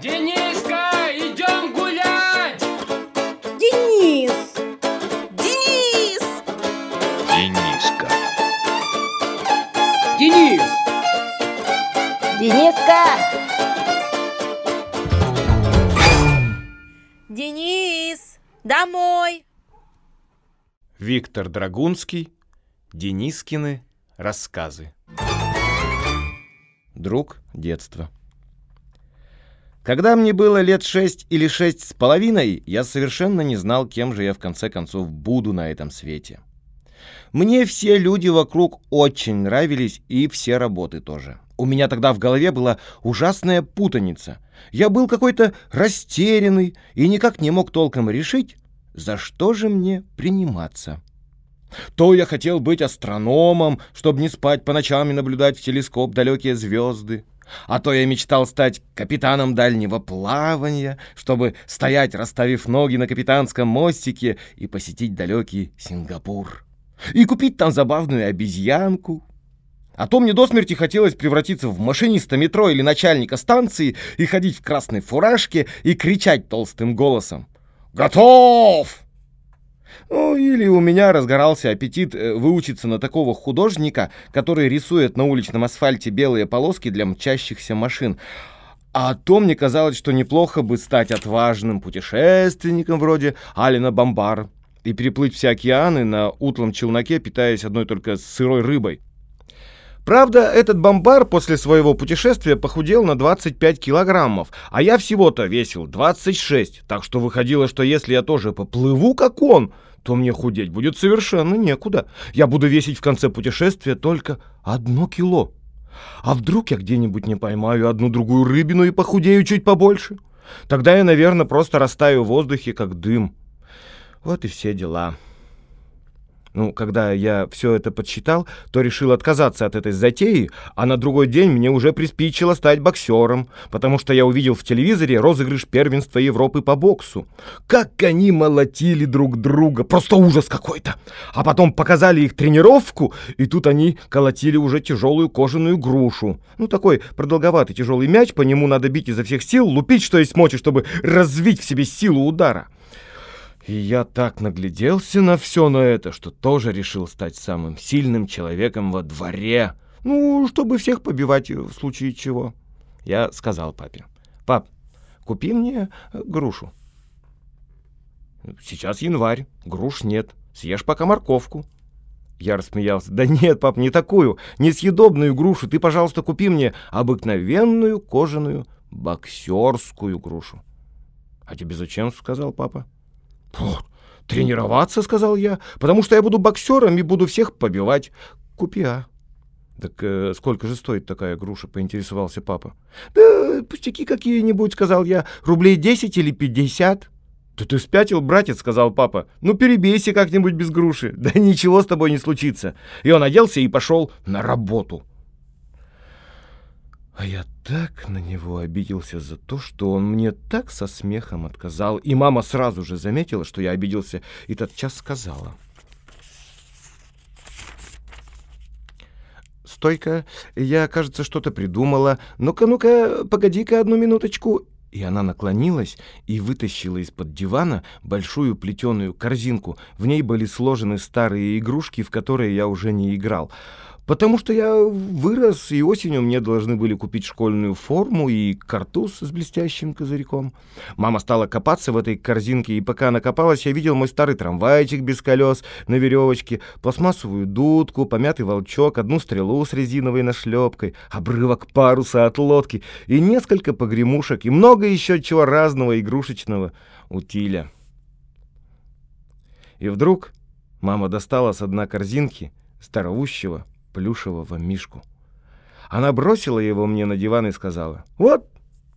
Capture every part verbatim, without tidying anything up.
Дениска, идем гулять! Денис! Денис! Дениска. Денис! Дениска! Денис! Домой! Виктор Драгунский. Денискины рассказы. Друг детства. Когда мне было лет шесть или шесть с половиной, я совершенно не знал, кем же я в конце концов буду на этом свете. Мне все люди вокруг очень нравились, и все работы тоже. У меня тогда в голове была ужасная путаница. Я был какой-то растерянный и никак не мог толком решить, за что же мне приниматься. То я хотел быть астрономом, чтобы не спать по ночам и наблюдать в телескоп далекие звезды. А то я мечтал стать капитаном дальнего плавания, чтобы стоять, расставив ноги на капитанском мостике и посетить далекий Сингапур. И купить там забавную обезьянку. А то мне до смерти хотелось превратиться в машиниста метро или начальника станции и ходить в красной фуражке и кричать толстым голосом: «Готов!» Ну, или у меня разгорался аппетит выучиться на такого художника, который рисует на уличном асфальте белые полоски для мчащихся машин. А то мне казалось, что неплохо бы стать отважным путешественником вроде Алена Бамбара и переплыть все океаны на утлом челноке, питаясь одной только сырой рыбой. Правда, этот Бамбар после своего путешествия похудел на двадцать пять килограммов, а я всего-то весил двадцать шесть, так что выходило, что если я тоже поплыву как он, то мне худеть будет совершенно некуда. Я буду весить в конце путешествия только одно кило. А вдруг я где-нибудь не поймаю одну-другую рыбину и похудею чуть побольше? Тогда я, наверное, просто растаю в воздухе, как дым. Вот и все дела. Ну, когда я все это подсчитал, то решил отказаться от этой затеи, а на другой день мне уже приспичило стать боксером, потому что я увидел в телевизоре розыгрыш первенства Европы по боксу. Как они молотили друг друга, просто ужас какой-то. А потом показали их тренировку, и тут они колотили уже тяжелую кожаную грушу. Ну, такой продолговатый тяжелый мяч, по нему надо бить изо всех сил, лупить что есть мочи, чтобы развить в себе силу удара. И я так нагляделся на все на это, что тоже решил стать самым сильным человеком во дворе. Ну, чтобы всех побивать в случае чего. Я сказал папе: «Пап, купи мне грушу». «Сейчас январь, груш нет, съешь пока морковку». Я рассмеялся: «Да нет, пап, не такую, несъедобную грушу. Ты, пожалуйста, купи мне обыкновенную кожаную боксерскую грушу». «А тебе зачем?» — сказал папа. «Тренироваться», — сказал я, «потому что я буду боксером и буду всех побивать. Купи, а». «Так э, сколько же стоит такая груша?» — поинтересовался папа. «Да пустяки какие-нибудь», — сказал я, «рублей десять или пятьдесят». «Да ты спятил, братец», — сказал папа. «Ну перебейся как-нибудь без груши, да ничего с тобой не случится». И он оделся и пошел на работу. А я так на него обиделся за то, что он мне так со смехом отказал. И мама сразу же заметила, что я обиделся, и тотчас сказала: «Стой-ка, я, кажется, что-то придумала. Ну-ка, ну-ка, погоди-ка одну минуточку». И она наклонилась и вытащила из-под дивана большую плетеную корзинку. В ней были сложены старые игрушки, в которые я уже не играл. Потому что я вырос, и осенью мне должны были купить школьную форму и картуз с блестящим козырьком. Мама стала копаться в этой корзинке, и пока она копалась, я видел мой старый трамвайчик без колес на веревочке, пластмассовую дудку, помятый волчок, одну стрелу с резиновой нашлепкой, обрывок паруса от лодки и несколько погремушек, и много еще чего разного игрушечного утиля. И вдруг мама достала с дна корзинки здоровущего плюшевого мишку. Она бросила его мне на диван и сказала: «Вот,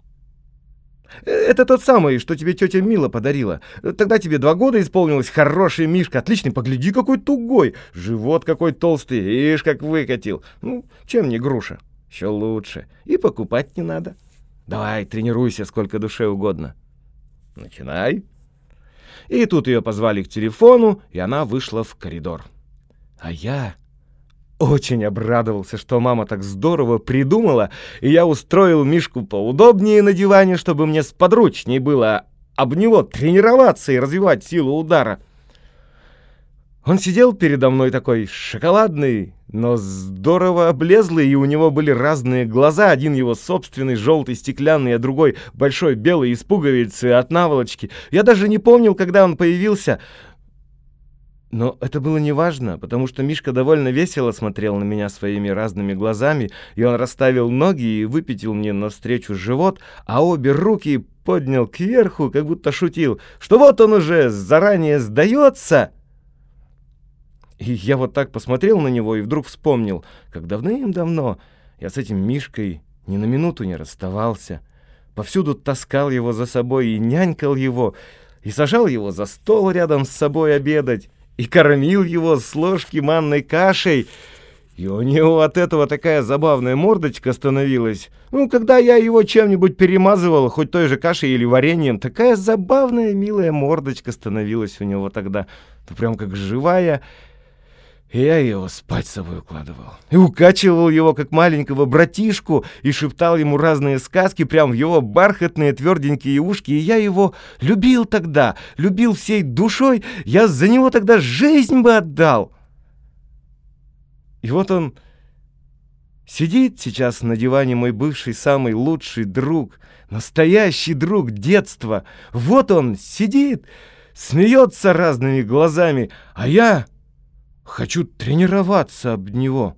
это тот самый, что тебе тетя Мила подарила. Тогда тебе два года исполнилось. Хороший мишка, отличный, погляди, какой тугой. Живот какой толстый, ишь, как выкатил. Ну, чем не груша? Еще лучше. И покупать не надо. Давай, тренируйся сколько душе угодно. Начинай». И тут ее позвали к телефону, и она вышла в коридор. А я очень обрадовался, что мама так здорово придумала, и я устроил Мишку поудобнее на диване, чтобы мне сподручней было об него тренироваться и развивать силу удара. Он сидел передо мной такой шоколадный, но здорово облезлый, и у него были разные глаза. Один его собственный, желтый, стеклянный, а другой большой, белый, из пуговицы от наволочки. Я даже не помнил, когда он появился. Но это было неважно, потому что Мишка довольно весело смотрел на меня своими разными глазами, и он расставил ноги и выпятил мне навстречу живот, а обе руки поднял кверху, как будто шутил, что вот он уже заранее сдается. И я вот так посмотрел на него и вдруг вспомнил, как давным-давно я с этим Мишкой ни на минуту не расставался, повсюду таскал его за собой и нянькал его, и сажал его за стол рядом с собой обедать, и кормил его с ложки манной кашей, и у него от этого такая забавная мордочка становилась. Ну, когда я его чем-нибудь перемазывал, хоть той же кашей или вареньем, такая забавная, милая мордочка становилась у него тогда, то прям как живая. И я его спать с собой укладывал. И укачивал его, как маленького братишку, и шептал ему разные сказки прям в его бархатные тверденькие ушки. И я его любил тогда, любил всей душой. Я за него тогда жизнь бы отдал. И вот он сидит сейчас на диване, мой бывший самый лучший друг, настоящий друг детства. Вот он сидит, смеется разными глазами, а я... хочу тренироваться об него.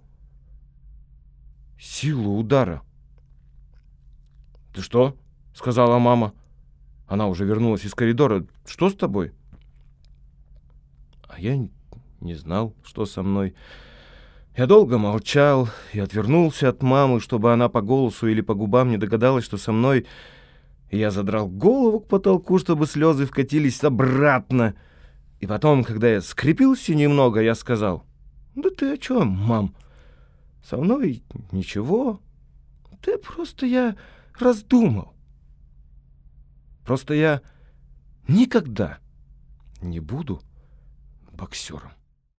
Силу удара. «Ты что?» — сказала мама. Она уже вернулась из коридора. «Что с тобой?» А я не знал, что со мной. Я долго молчал и отвернулся от мамы, чтобы она по голосу или по губам не догадалась, что со мной. И я задрал голову к потолку, чтобы слезы вкатились обратно. И потом, когда я скрепился немного, я сказал: «Да ты о чем, мам? Со мной ничего. Да просто я раздумал. Просто я никогда не буду боксером».